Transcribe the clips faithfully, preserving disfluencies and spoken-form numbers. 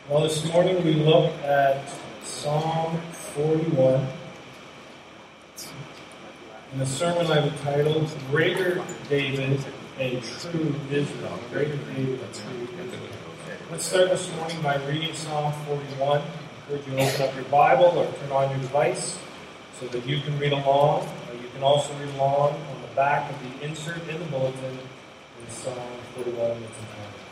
Well, this morning we look at Psalm forty-one. In the sermon I've entitled, Greater David, a True Israel. Greater David, a True Israel. Let's start this morning by reading Psalm forty-one. I encourage you to open up your Bible or turn on your device so that you can read along. Or you can also read along on the back of the insert in the bulletin in Psalm forty-one. It's entitled.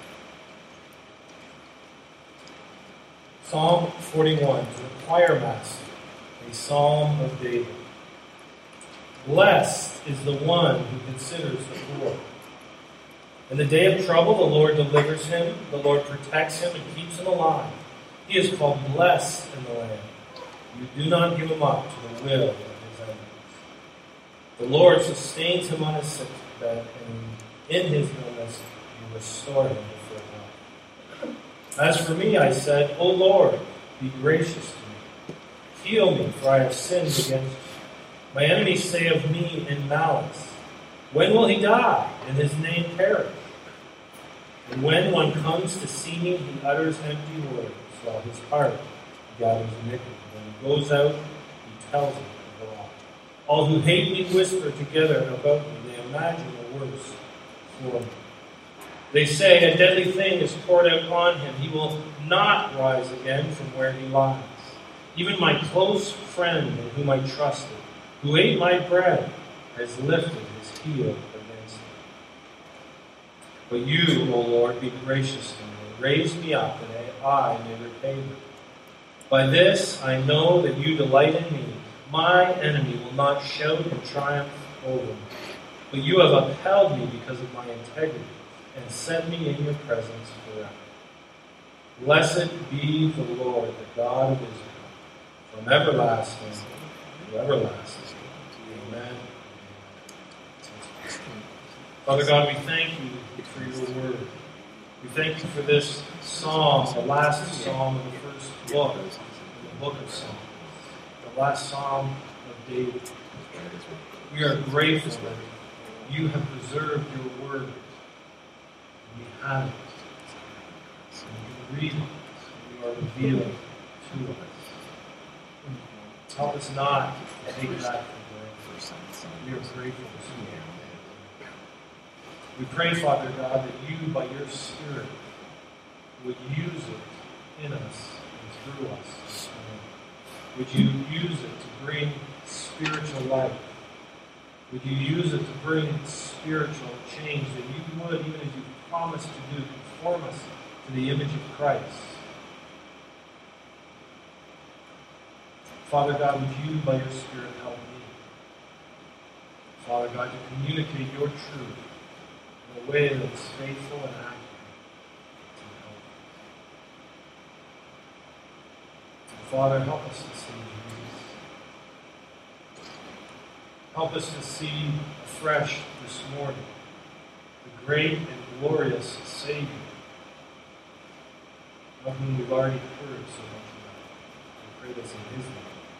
Psalm forty-one, to the choir master, a psalm of David. Blessed is the one who considers the poor. In the day of trouble, the Lord delivers him. The Lord protects him and keeps him alive. He is called blessed in the land. You do not give him up to the will of his enemies. The Lord sustains him on his sick bed, and in his illness you restore him before God. As for me, I said, O Lord, be gracious to me. Heal me, for I have sinned against you. My enemies say of me in malice, when will he die, and his name perish? And when one comes to see me, he utters empty words, while his heart gathers iniquity. When he goes out, he tells it abroad. All who hate me whisper together about me. They imagine the worst for me. They say, a deadly thing is poured out on him. He will not rise again from where he lies. Even my close friend in whom I trusted, who ate my bread, has lifted his heel against me. But you, O Lord, be gracious to me. Raise me up, that I may repay you. By this I know that you delight in me. My enemy will not shout in triumph over me. But you have upheld me because of my integrity, and set me in your presence forever. Blessed be the Lord, the God of Israel, from everlasting to everlasting. Amen. Father God, we thank you for your word. We thank you for this psalm, the last psalm of the first book, the book of Psalms, the last psalm of David. We are grateful that you have preserved your word. We have it. And we read it. And you are revealing to us. Help us not to take that for granted. We are grateful this morning. We pray, Father God, that you, by your Spirit, would use it in us and through us this morning. Would you use it to bring spiritual life? Would you use it to bring spiritual change, that you would, even as you promised to do, conform us to the image of Christ? Father God, would you, by your Spirit, help me? Father God, to communicate your truth in a way that is faithful and accurate to help. And Father, help us to see Jesus. Help us to see afresh this morning the great and glorious Savior, of whom we've already heard so much about. We pray this in his name.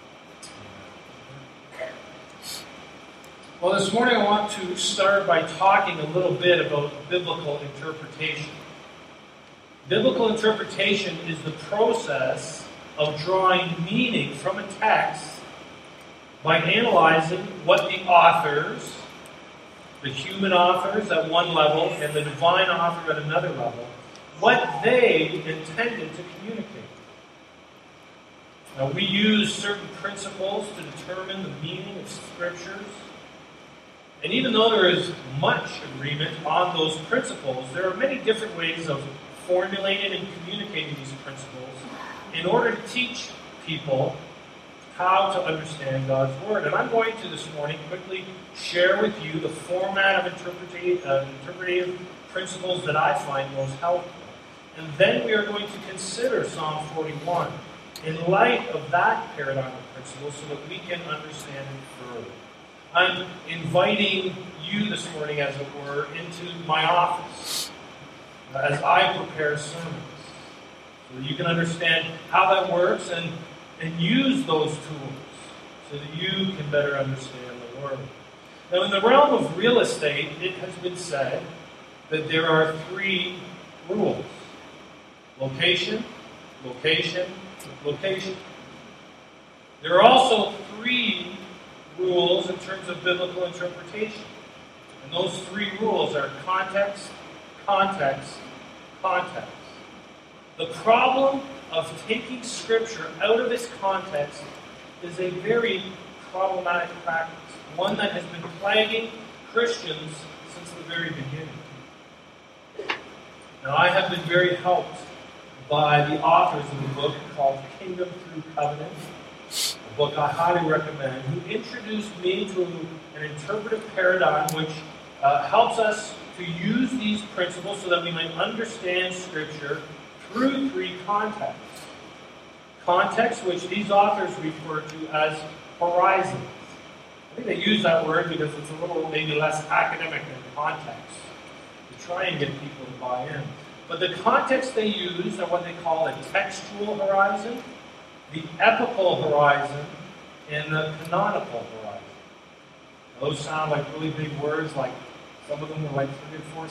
Well, this morning I want to start by talking a little bit about biblical interpretation. Biblical interpretation is the process of drawing meaning from a text by analyzing what the authors, the human authors at one level and the divine author at another level, what they intended to communicate. Now, we use certain principles to determine the meaning of Scriptures. And even though there is much agreement on those principles, there are many different ways of formulating and communicating these principles in order to teach people how to understand God's Word. And I'm going to this morning quickly share with you the format of interpreta- uh, interpretive principles that I find most helpful. And then we are going to consider Psalm forty-one in light of that paradigm of principles so that we can understand it further. I'm inviting you this morning, as it were, into my office as I prepare sermons, so that you can understand how that works and, and use those tools so that you can better understand the Word. Now, in the realm of real estate, it has been said that there are three rules: location, location, location. There are also three rules in terms of biblical interpretation. And those three rules are context, context, context. The problem of taking Scripture out of its context is a very problematic practice, one that has been plaguing Christians since the very beginning. Now, I have been very helped by the authors of a book called Kingdom Through Covenant, a book I highly recommend, who introduced me to an interpretive paradigm which uh, helps us to use these principles so that we might understand Scripture through three contexts. Context, which these authors refer to as horizons. I think they use that word because it's a little maybe less academic than context, to try and get people to buy in. But the context they use are what they call a textual horizon, the epical horizon, and the canonical horizon. Those sound like really big words, like some of them are like three or four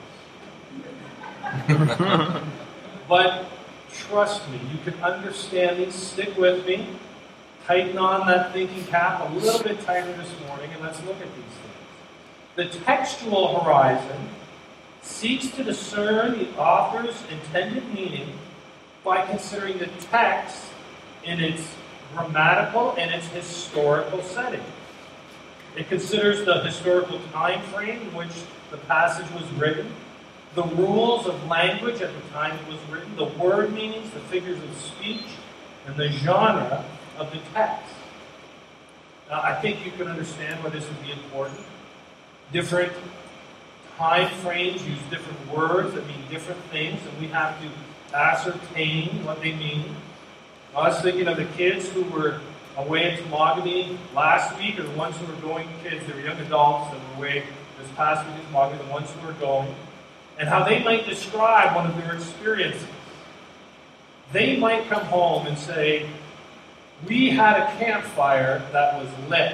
syllables. But trust me, you can understand these. Stick with me. Tighten on that thinking cap a little bit tighter this morning, and let's look at these things. The textual horizon seeks to discern the author's intended meaning by considering the text in its grammatical and its historical setting. It considers the historical time frame in which the passage was written, the rules of language at the time it was written, the word meanings, the figures of speech, and the genre of the text. Now, I think you can understand why this would be important. Different time frames use different words that mean different things, and we have to ascertain what they mean. I was thinking of the kids who were away in Temagami last week, or the ones who were going, kids, they were young adults that were away this past week in Temagami, the ones who were going, and how they might describe one of their experiences. They might come home and say, "We had a campfire that was lit."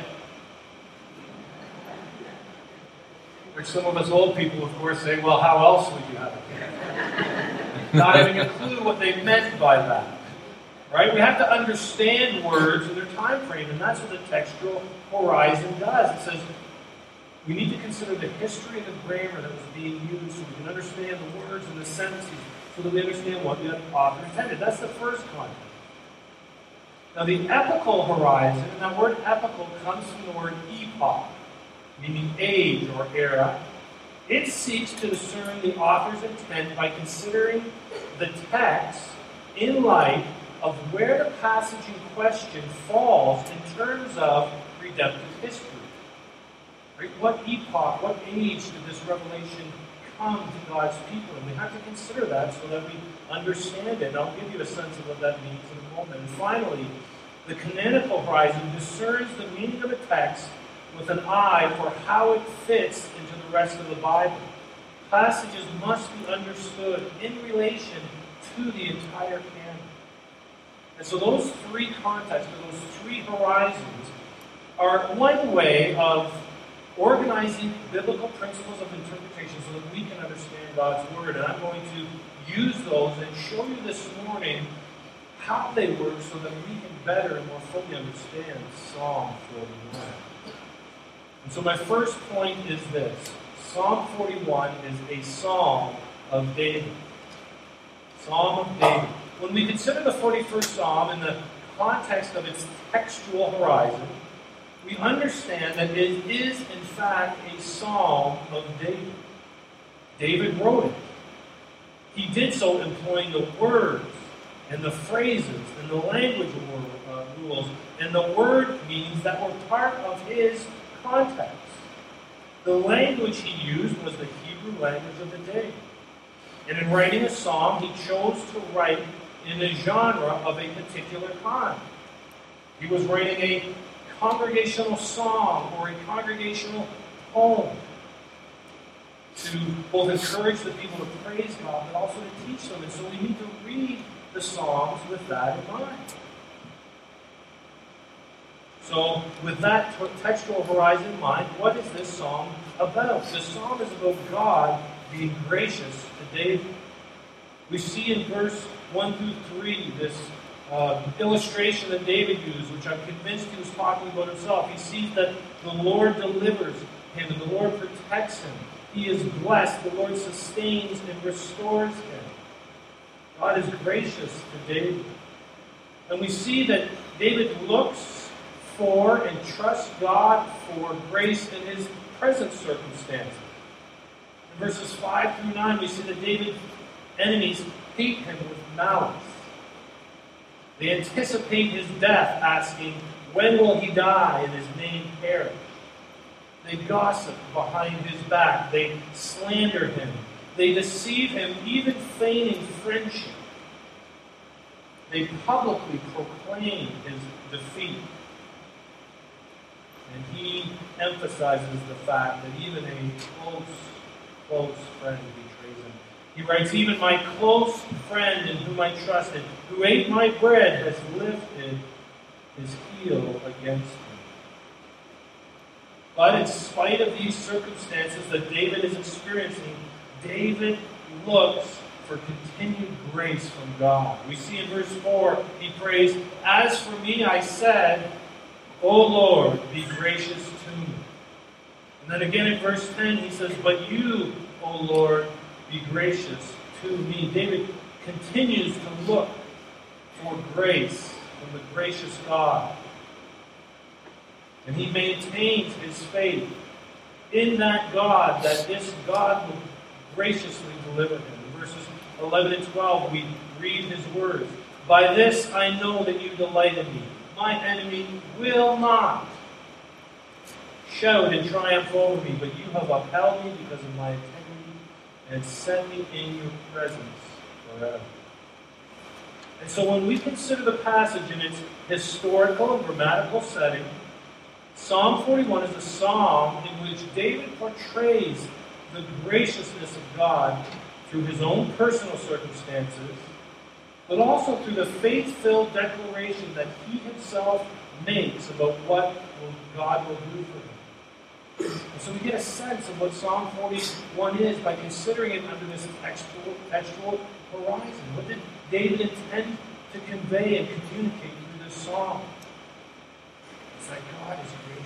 Which some of us old people, of course, say, "Well, how else would you have a campfire?" Not having a clue what they meant by that. Right? We have to understand words and their time frame, and that's what the textual horizon does. It says we need to consider the history and the grammar that was being used so we can understand the words and the sentences so that we understand what the author intended. That's the first context. Now, the epical horizon, and that word epical comes from the word epoch, meaning age or era. It seeks to discern the author's intent by considering the text in light of where the passage in question falls in terms of redemptive history. Right? What epoch, what age did this revelation come to God's people? And we have to consider that so that we understand it. And I'll give you a sense of what that means in a moment. And finally, the canonical horizon discerns the meaning of a text with an eye for how it fits into the rest of the Bible. Passages must be understood in relation to the entire canon. And so those three contexts, or those three horizons, are one way of organizing biblical principles of interpretation so that we can understand God's Word. And I'm going to use those and show you this morning how they work so that we can better and more fully understand Psalm forty-one. And so my first point is this. Psalm forty-one is a psalm of David. Psalm of David. When we consider the forty-first Psalm in the context of its textual horizon, we understand that it is, in fact, a psalm of David. David wrote it. He did so employing the words and the phrases and the language uh, rules and the word meanings that were part of his context. The language he used was the Hebrew language of the day. And in writing a psalm, he chose to write in a genre of a particular kind. He was writing a congregational song or a congregational poem to both encourage the people to praise God, but also to teach them. And so we need to read the Psalms with that in mind. So, with that textual horizon in mind, what is this psalm about? This psalm is about God being gracious to David. We see in verse one through three this uh, illustration that David used, which I'm convinced he was talking about himself. He sees that the Lord delivers him and the Lord protects him. He is blessed. The Lord sustains and restores him. God is gracious to David. And we see that David looks for and trusts God for grace in his present circumstances. In verses five through nine, we see that David's enemies hate him with malice. They anticipate his death, asking, when will he die and his name perish? They gossip behind his back. They slander him. They deceive him, even feigning friendship. They publicly proclaim his defeat. And he emphasizes the fact that even a close, close friend betrays him. He writes, even my close friend in whom I trusted, who ate my bread, has lifted his heel against me. But in spite of these circumstances that David is experiencing, David looks for continued grace from God. We see in verse four, he prays, as for me, I said, O Lord, be gracious to me. And then again in verse ten, he says, but you, O Lord, be gracious to me. David continues to look for grace from the gracious God. And he maintains his faith in that God, that this God will graciously deliver him. In verses eleven and twelve, we read his words. By this I know that you delight in me. My enemy will not shout in triumph over me, but you have upheld me because of my integrity and set me in your presence forever. And so when we consider the passage in its historical and grammatical setting, Psalm forty-one is a psalm in which David portrays the graciousness of God through his own personal circumstances, but also through the faith-filled declaration that he himself makes about what will, God will do for him. And so we get a sense of what Psalm forty-one is by considering it under this textual, textual horizon. What did David intend to convey and communicate through this psalm? It's that God is gracious.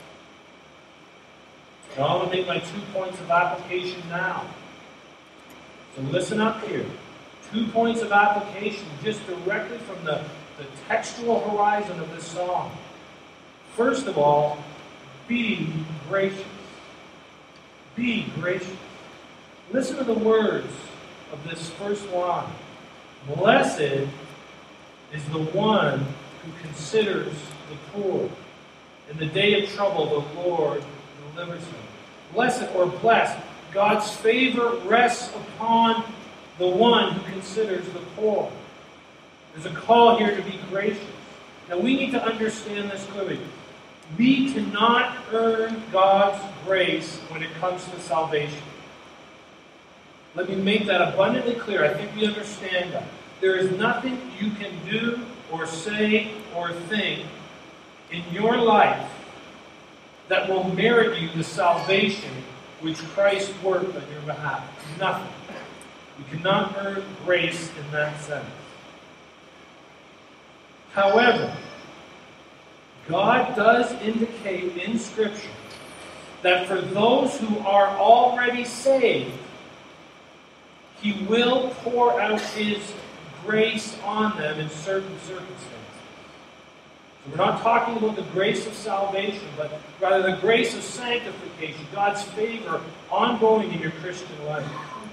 Now I'm going to make my two points of application now. So listen up here. Two points of application just directly from the, the textual horizon of this psalm. First of all, be gracious. Be gracious. Listen to the words of this first line. Blessed is the one who considers the poor. In the day of trouble, the Lord delivers him. Blessed or blessed, God's favor rests upon the one who considers the poor. There's a call here to be gracious. Now we need to understand this clearly. We cannot earn God's grace when it comes to salvation. Let me make that abundantly clear. I think we understand that. There is nothing you can do or say or think in your life that will merit you the salvation which Christ worked on your behalf. Nothing. You cannot earn grace in that sense. However, God does indicate in Scripture that for those who are already saved, He will pour out His grace on them in certain circumstances. So we're not talking about the grace of salvation, but rather the grace of sanctification, God's favor ongoing in your Christian life.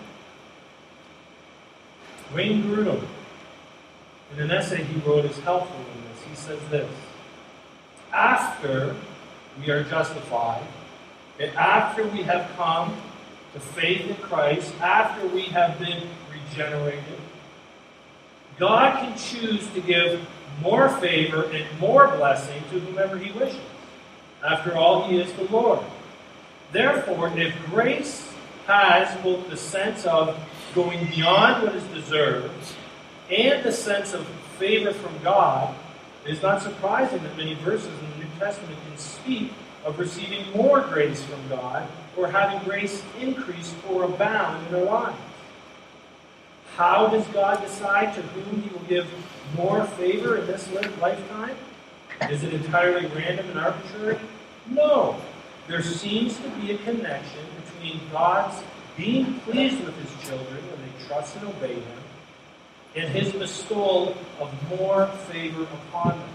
Wayne Grudem, in an essay he wrote, is helpful in this. He says this: after we are justified, and after we have come to faith in Christ, after we have been regenerated, God can choose to give more favor and more blessing to whomever He wishes. After all, He is the Lord. Therefore, if grace has both the sense of going beyond what is deserved and the sense of favor from God, it is not surprising that many verses in the New Testament can speak of receiving more grace from God or having grace increase or abound in our lives. How does God decide to whom he will give more favor in this lifetime? Is it entirely random and arbitrary? No. There seems to be a connection between God's being pleased with his children when they trust and obey him and his bestowal of more favor upon them.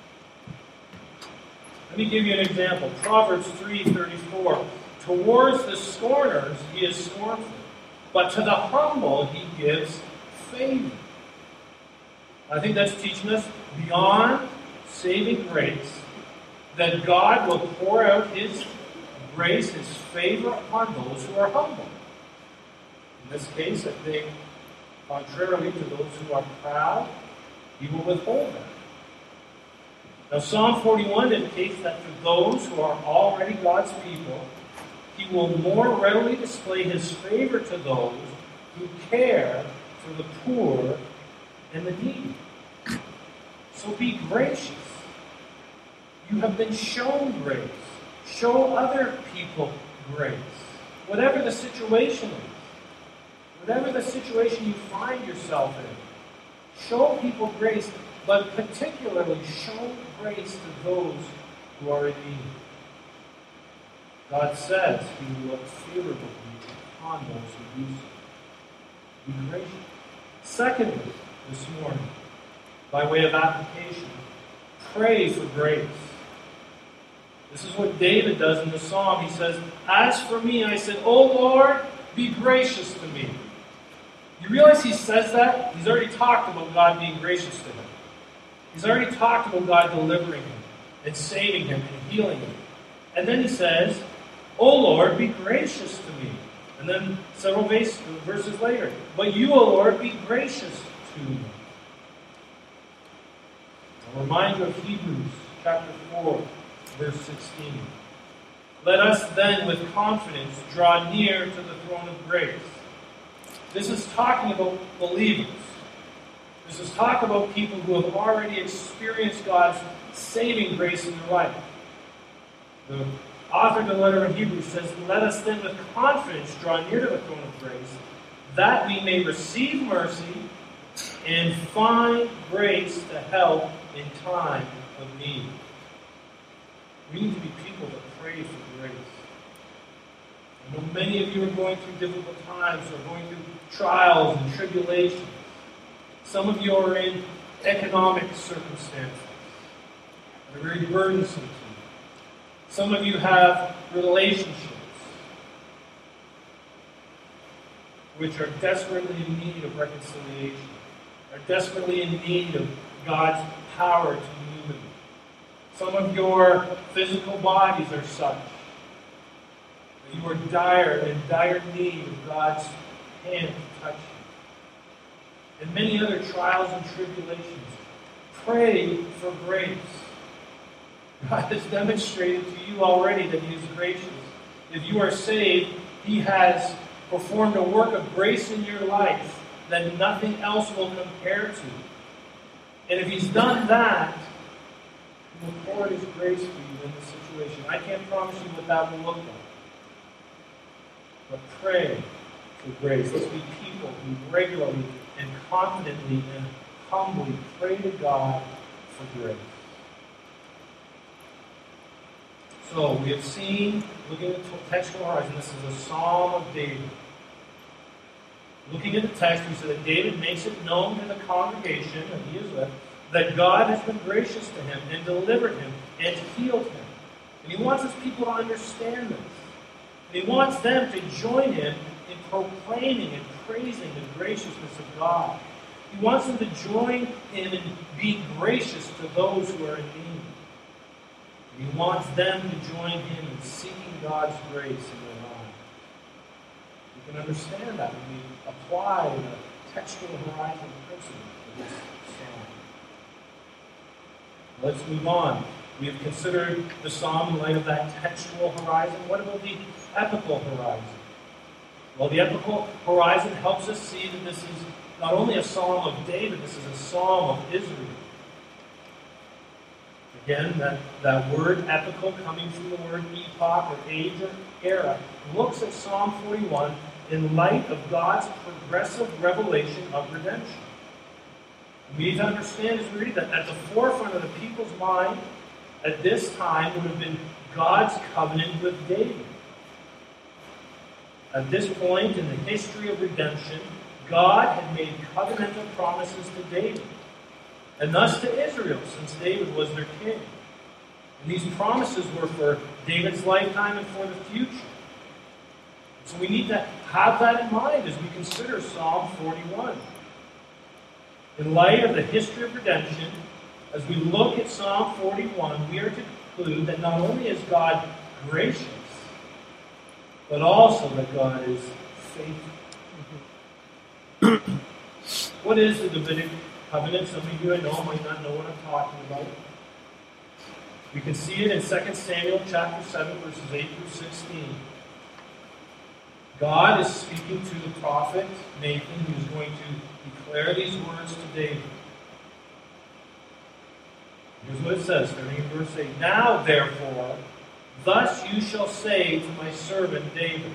Let me give you an example. Proverbs three thirty-four. Towards the scorners he is scornful, but to the humble he gives favor. I think that's teaching us beyond saving grace that God will pour out his grace, his favor upon those who are humble. In this case, I think, contrarily to those who are proud, he will withhold that. Now, Psalm forty-one indicates that for those who are already God's people, he will more readily display his favor to those who care for the poor and the needy. So be gracious. You have been shown grace. Show other people grace. Whatever the situation is, whatever the situation you find yourself in, show people grace, but particularly show grace to those who are in need. God says he will look favorably upon those who do so. Be gracious. Secondly, this morning, by way of application, pray for grace. This is what David does in the psalm. He says, "As for me, I said, O Lord, be gracious to me." You realize he says that? He's already talked about God being gracious to him. He's already talked about God delivering him and saving him and healing him. And then he says, "O Lord, be gracious to me." And then several verses later, "But you, O Lord, be gracious to me." I'll remind you of Hebrews chapter four, verse sixteen. "Let us then with confidence draw near to the throne of grace." This is talking about believers. This is talking about people who have already experienced God's saving grace in their life. The author of the letter of Hebrews says, "Let us then with confidence draw near to the throne of grace, that we may receive mercy and find grace to help in time of need." We need to be people that pray for grace. I know many of you are going through difficult times, or going through trials and tribulations. Some of you are in economic circumstances that are very burdensome to you. Some of you have relationships which are desperately in need of reconciliation, are desperately in need of God's power to move in them. Some of your physical bodies are such that you are dire, in dire need of God's hand to touch you. And many other trials and tribulations. Pray for grace. God has demonstrated to you already that he is gracious. If you are saved, he has performed a work of grace in your life that nothing else will compare to. And if he's done that, he will pour out his grace for you in this situation. I can't promise you what that will look like. But pray for grace. Let's be people who regularly and confidently and humbly pray to God for grace. So, we have seen, looking at the textual horizon, this is a psalm of David. Looking at the text, we see that David makes it known to the congregation that he is with that God has been gracious to him and delivered him and healed him. And he wants his people to understand this. And he wants them to join him in proclaiming and praising the graciousness of God. He wants them to join him in being gracious to those who are in need. And he wants them to join him in seeking God's grace in their lives. We can understand that when we apply the textual horizon principle to this psalm. Let's move on. We have considered the psalm in light of that textual horizon. What about the epical horizon? Well, the epical horizon helps us see that this is not only a psalm of David, this is a psalm of Israel. Again, that, that word epical, coming from the word epoch or age or era, looks at Psalm forty-one in light of God's progressive revelation of redemption. We need to understand as we read that at the forefront of the people's mind at this time would have been God's covenant with David. At this point in the history of redemption, God had made covenantal promises to David, and thus to Israel, since David was their king. And these promises were for David's lifetime and for the future. So we need to have that in mind as we consider Psalm forty-one. In light of the history of redemption, as we look at Psalm forty-one, we are to conclude that not only is God gracious, but also that God is faithful. What is the Davidic covenant? Some of you I know might not know what I'm talking about. We can see it in Second Samuel chapter seven, verses eight through sixteen. God is speaking to the prophet Nathan, who is going to declare these words to David. Here's what it says, starting in verse eight. Now, therefore, thus you shall say to my servant David,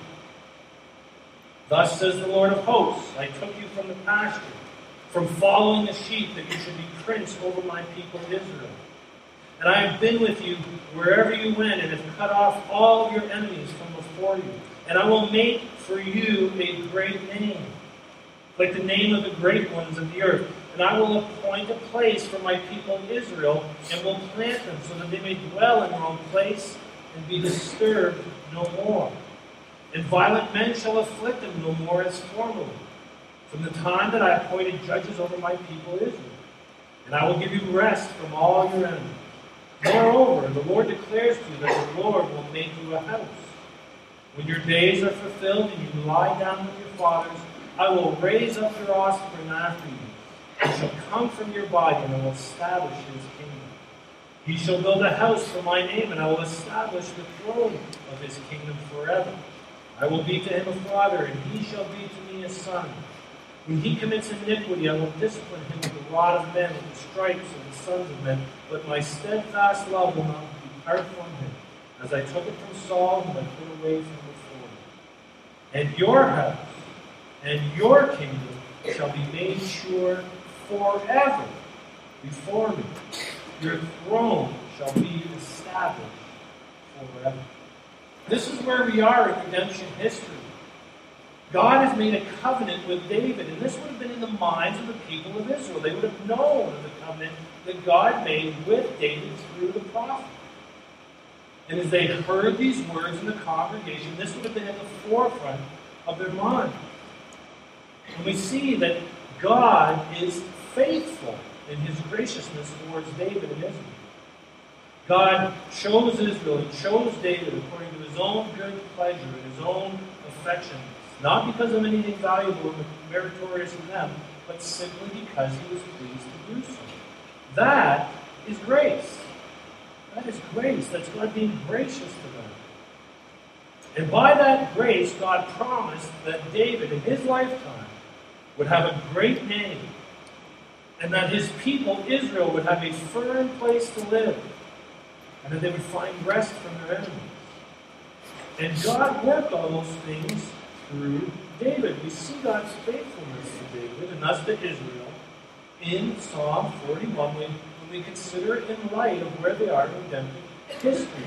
thus says the Lord of hosts, I took you from the pasture, from following the sheep, that you should be prince over my people Israel. And I have been with you wherever you went, and have cut off all of your enemies from before you. And I will make for you a great name, like the name of the great ones of the earth. And I will appoint a place for my people Israel, and will plant them, so that they may dwell in their own place, and be disturbed no more. And violent men shall afflict them no more as formerly, from the time that I appointed judges over my people Israel. And I will give you rest from all your enemies. Moreover, the Lord declares to you that the Lord will make you a house. When your days are fulfilled and you lie down with your fathers, I will raise up your offspring after you. He shall come from your body, and I will establish his kingdom. He shall build a house for my name, and I will establish the throne of his kingdom forever. I will be to him a father, and he shall be to me a son. When he commits iniquity, I will discipline him with the rod of men, with the stripes of the sons of men. But my steadfast love will not depart from him, as I took it from Saul, whom I put away from before me. And your house and your kingdom shall be made sure forever before me. Your throne shall be established forever. This is where we are in redemption history. God has made a covenant with David, and this would have been in the minds of the people of Israel. They would have known of the covenant that God made with David through the prophet. And as they heard these words in the congregation, this would have been at the forefront of their mind. And we see that God is faithful in his graciousness towards David and Israel. God chose Israel and chose David according to his own good pleasure and his own affection, not because of anything valuable or meritorious in them, but simply because he was pleased to do so. That is grace. That is grace. That's God being gracious to them. And by that grace, God promised that David, in his lifetime, would have a great name, and that his people, Israel, would have a firm place to live, and that they would find rest from their enemies. And God worked all those things through David. We see God's faithfulness to David, and thus to Israel, in Psalm forty-one, when, when we consider it in light of where they are in redemptive history.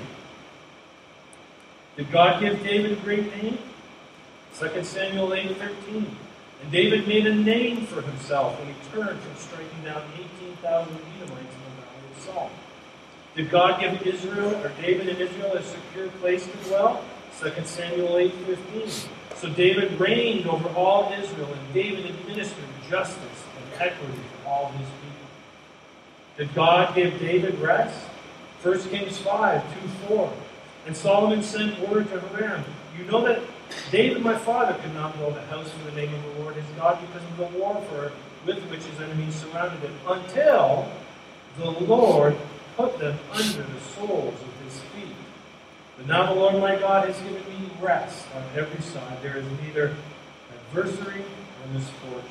Did God give David a great name? Second Samuel eight thirteen. And David made a name for himself when he turned from striking down eighteen thousand Edomites in the Valley of Salt. Did God give Israel, or David and Israel, a secure place to dwell? Second Samuel eight fifteen. So David reigned over all Israel, and David administered justice and equity for all his people. Did God give David rest? First Kings five, two, four. And Solomon sent word to Hiram, you know that David, my father, could not build a house for the name of the Lord his God because of the warfare with which his enemies surrounded him, until the Lord put them under the soles of his feet. But now the Lord my God has given me rest on every side. There is neither adversary nor misfortune.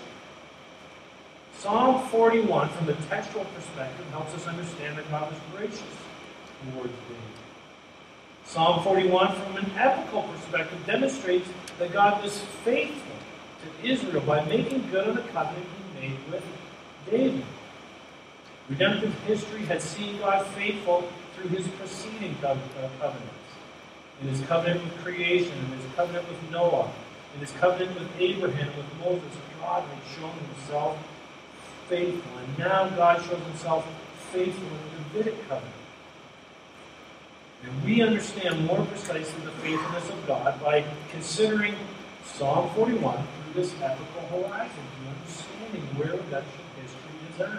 Psalm forty-one, from the textual perspective, helps us understand that God was gracious towards David. Psalm forty-one, from an epical perspective, demonstrates that God was faithful to Israel by making good on the covenant he made with David. Redemptive history had seen God faithful through his preceding covenants. In his covenant with creation, in his covenant with Noah, in his covenant with Abraham, with Moses, God had shown himself faithful. And now God shows himself faithful in the Davidic covenant. And we understand more precisely the faithfulness of God by considering Psalm forty-one through this epical horizon, and understanding where redemption history is at.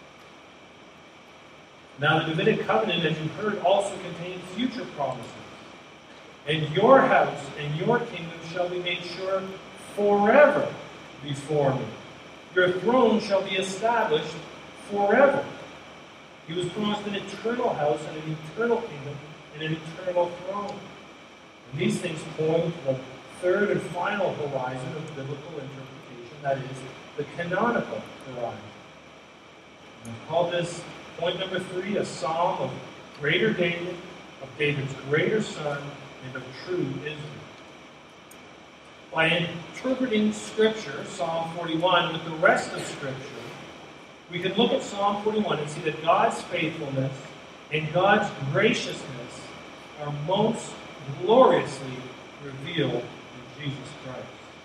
Now, the Davidic covenant, as you've heard, also contains future promises. And your house and your kingdom shall be made sure forever before me. Your throne shall be established forever. He was promised an eternal house and an eternal kingdom and an eternal throne. And these things point to the third and final horizon of biblical interpretation, that is, the canonical horizon. And I call this point number three a psalm of greater David, of David's greater son, and of true Israel. By interpreting Scripture, Psalm forty-one, with the rest of Scripture, we can look at Psalm forty-one and see that God's faithfulness and God's graciousness are most gloriously revealed in Jesus Christ.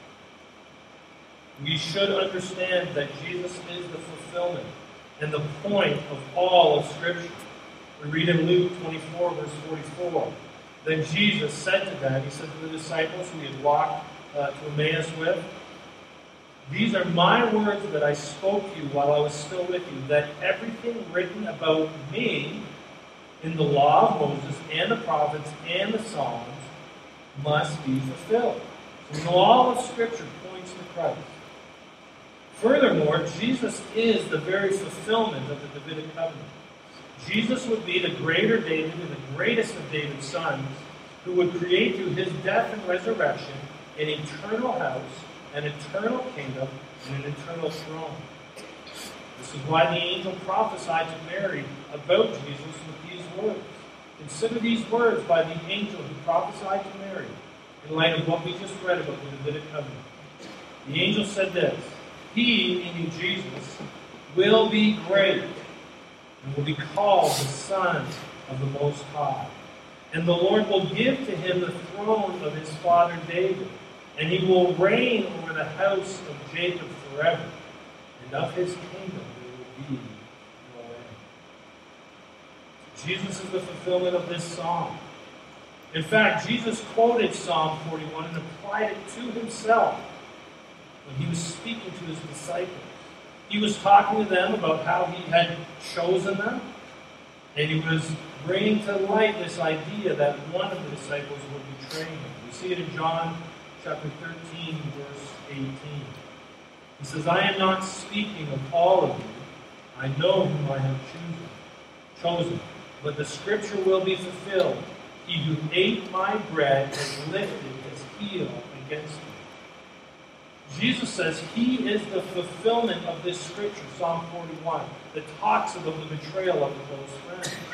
We should understand that Jesus is the fulfillment and the point of all of Scripture. We read in Luke twenty-four, verse forty-four. Then Jesus said to them, he said to the disciples who he had walked uh, to Emmaus with, "These are my words that I spoke to you while I was still with you, that everything written about me in the law of Moses and the prophets and the Psalms must be fulfilled." So all of Scripture points to Christ. Furthermore, Jesus is the very fulfillment of the Davidic covenant. Jesus would be the greater David and the greatest of David's sons, who would create through his death and resurrection an eternal house, an eternal kingdom, and an eternal throne. This is why the angel prophesied to Mary about Jesus with these words. Consider these words by the angel who prophesied to Mary in light of what we just read about the Davidic covenant. The angel said this: "He," meaning Jesus, "will be great and will be called the Son of the Most High. And the Lord will give to him the throne of his father David, and he will reign over the house of Jacob forever, and of his kingdom there will be no end." Jesus is the fulfillment of this psalm. In fact, Jesus quoted Psalm forty-one and applied it to himself when he was speaking to his disciples. He was talking to them about how he had chosen them, and he was bringing to light this idea that one of the disciples would betray him. We see it in John chapter thirteen, verse eighteen. He says, "I am not speaking of all of you. I know whom I have chosen, chosen, but the scripture will be fulfilled. He who ate my bread has lifted his heel against me." Jesus says he is the fulfillment of this scripture, Psalm forty-one, that talks about the betrayal of the close friend.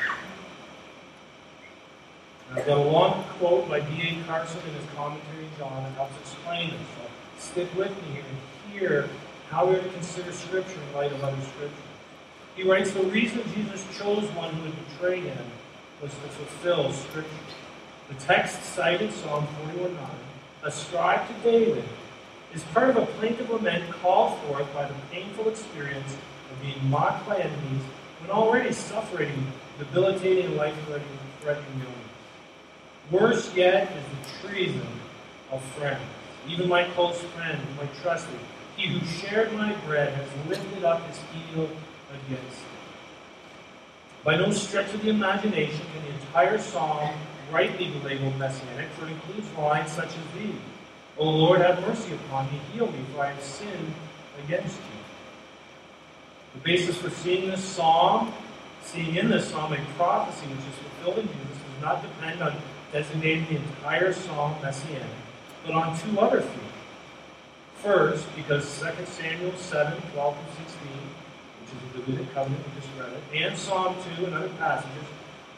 I've got a long quote by D A Carson in his commentary on John that helps explain this. So stick with me here and hear how we are to consider Scripture in light of other Scripture. He writes, "The reason Jesus chose one who would betray him was to fulfill Scripture. The text cited, Psalm forty-one nine, ascribed to David, is part of a plaintive lament called forth by the painful experience of being mocked by enemies when already suffering debilitating and life-threatening illness. Worse yet is the treason of friends. Even my close friend, whom I trusted, he who shared my bread, has lifted up his heel against me." By no stretch of the imagination can the entire psalm rightly be labeled messianic, for it includes lines such as these: "O Lord, have mercy upon me, heal me, for I have sinned against you." The basis for seeing this psalm, seeing in this psalm a prophecy which is fulfilled in Jesus, does not depend on designating the entire psalm messianic, but on two other themes. First, because Second Samuel seven, twelve through sixteen, which is the Davidic covenant, we just read it, and Psalm two and other passages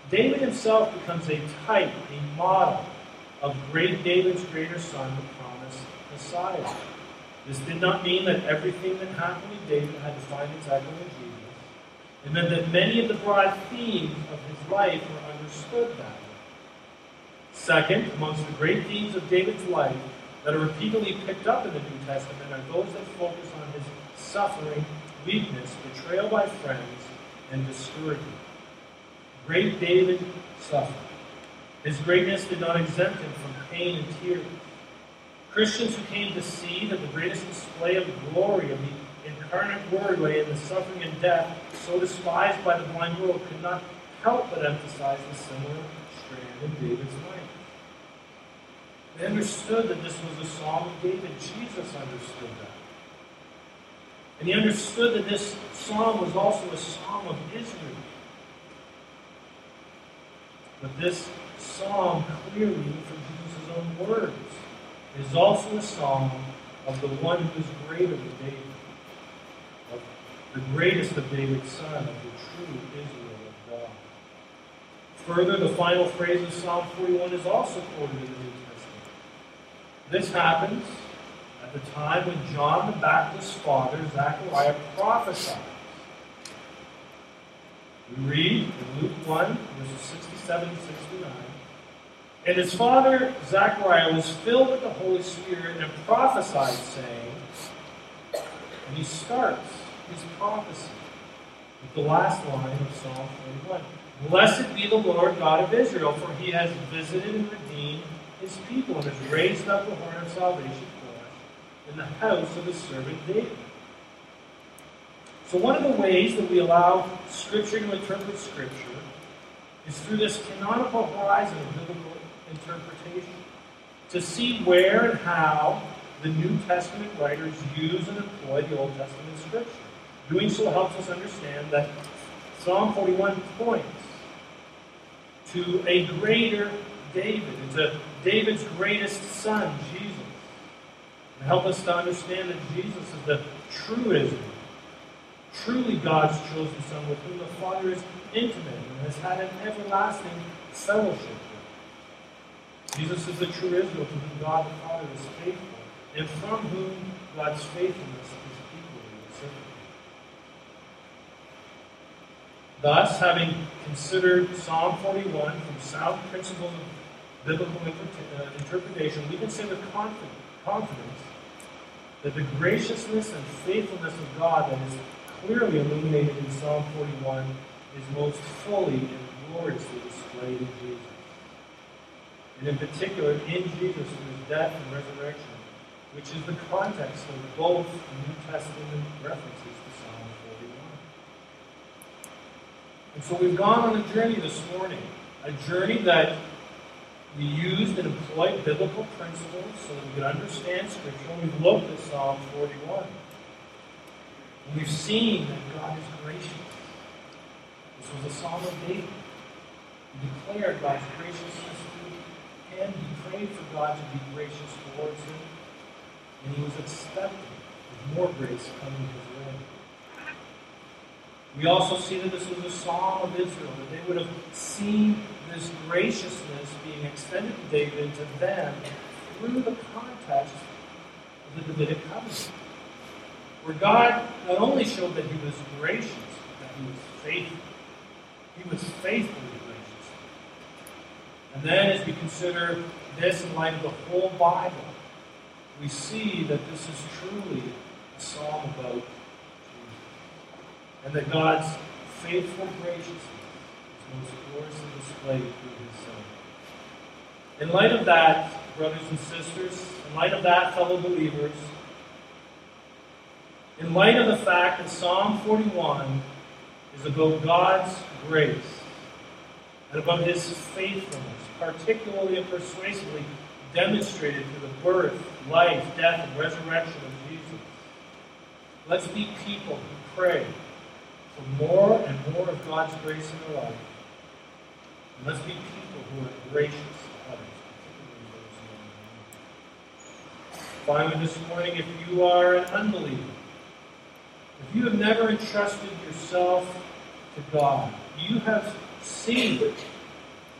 David himself becomes a type, a model of great David's greater son, the promised Messiah. This did not mean that everything that happened to David had to find its echo in Jesus. It meant that many of the broad themes of his life were understood that way. Second, amongst the great themes of David's life that are repeatedly picked up in the New Testament are those that focus on his suffering, weakness, betrayal by friends, and discouragement. Great David suffered. His greatness did not exempt him from pain and tears. Christians who came to see that the greatest display of glory of the incarnate Word lay in the suffering and death so despised by the blind world could not help but emphasize the similar strand in David's life. They understood that this was a psalm of David. Jesus understood that. And he understood that this psalm was also a psalm of Israel. But this psalm, clearly from Jesus' own words, is also a psalm of the one who is greater than David, of the greatest of David's son, of the true Israel of God. Further, the final phrase of Psalm forty-one is also quoted in the New Testament. This happens at the time when John the Baptist's father, Zechariah, prophesied. We read in Luke one, verses sixty-seven and sixty-nine. And his father, Zechariah, was filled with the Holy Spirit and prophesied, saying, and he starts his prophecy with the last line of Psalm forty-one. Blessed be the Lord God of Israel, for he has visited and redeemed his people and has raised up the horn of salvation for us in the house of his servant David. So one of the ways that we allow Scripture to interpret Scripture is through this canonical horizon of biblical interpretation, to see where and how the New Testament writers use and employ the Old Testament Scripture. Doing so helps us understand that Psalm forty-one points to a greater David, and to David's greatest son, Jesus. And help us to understand that Jesus is the true Israel, truly God's chosen Son, with whom the Father is intimate and has had an everlasting fellowship with. Jesus is the true Israel to whom God the Father is faithful, and from whom God's faithfulness is equally reciprocated. Thus, having considered Psalm forty-one from sound principles of biblical interpretation, we can say with confidence that the graciousness and faithfulness of God that is clearly illuminated in Psalm forty-one is most fully and gloriously displayed in Jesus. And in particular, in Jesus through his death and resurrection, which is the context of both New Testament references to Psalm forty-one. And so we've gone on a journey this morning, a journey that we used and employed biblical principles so that we could understand Scripture, and we've looked at Psalm forty-one. And we've seen that God is gracious. This was a psalm of David. He declared God's graciousness to him. He prayed for God to be gracious towards him. And he was expecting with more grace coming his way. We also see that this was a psalm of Israel, that they would have seen this graciousness being extended to David and to them through the context of the Davidic covenant, where God not only showed that he was gracious, but that he was faithful. He was faithfully gracious. And then as we consider this in light of the whole Bible, we see that this is truly a psalm about Jesus. And that God's faithful graciousness is most gloriously displayed through his Son. In light of that, brothers and sisters, in light of that, fellow believers, in light of the fact that Psalm forty-one is about God's grace and about his faithfulness, particularly and persuasively demonstrated through the birth, life, death, and resurrection of Jesus, let's be people who pray for more and more of God's grace in our life. And let's be people who are gracious to others, particularly those who are in need. Finally, this morning, if you are an unbeliever, if you have never entrusted yourself to God, you have seen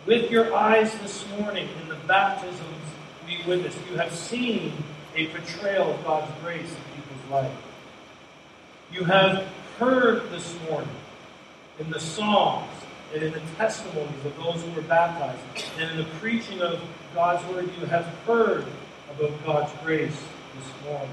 With your eyes this morning in the baptisms we witnessed, you have seen a portrayal of God's grace in people's life. You have heard this morning in the Psalms and in the testimonies of those who were baptized and in the preaching of God's Word, you have heard about God's grace this morning.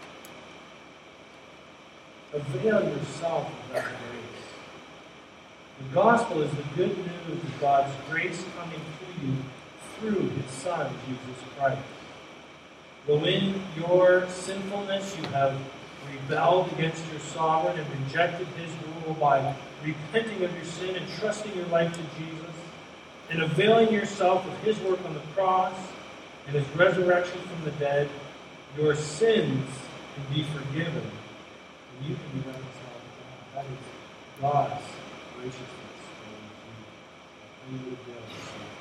Avail yourself of that grace. The gospel is the good news of God's grace coming to you through His Son, Jesus Christ. Though in your sinfulness you have rebelled against your sovereign and rejected His rule by repenting of your sin and trusting your life to Jesus and availing yourself of His work on the cross and His resurrection from the dead, your sins can be forgiven and you can be reconciled to God. That is God's graciousness. We would avail ourselves.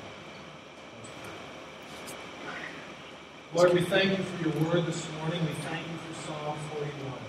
Lord, we thank you for your word this morning. We thank you for Psalm forty-one.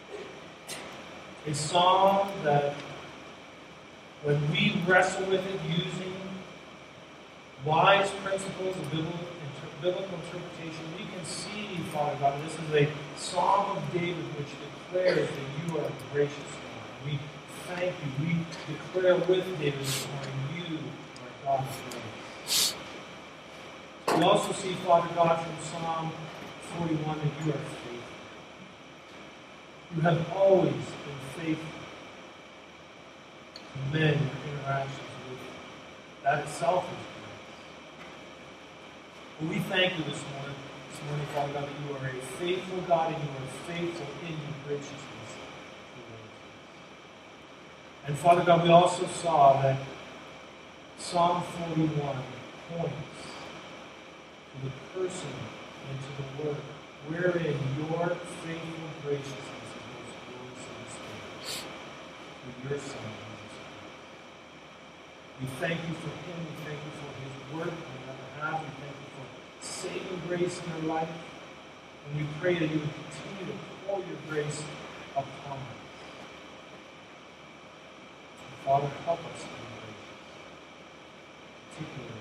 A psalm that, when we wrestle with it using wise principles of biblical, inter- biblical interpretation, we can see, Father God, this is a psalm of David which declares that you are a gracious God. We thank you. We declare with David this morning, you are God's grace. We also see, Father God, from Psalm forty-one that you are faithful. You have always been faithful to men and interactions with you. That itself is grace. But we thank you this morning, this morning, Father God, that you are a faithful God and you are faithful in your graciousness towards us. And Father God, we also saw that Psalm forty-one points to the person and to the work wherein your faithful graciousness is most gloriously displayed through your Son, Jesus Christ. We thank you for him. We thank you for his work on our behalf. We thank you for saving grace in our life. And we pray that you would continue to pour your grace upon us. And Father, help us to be gracious, particularly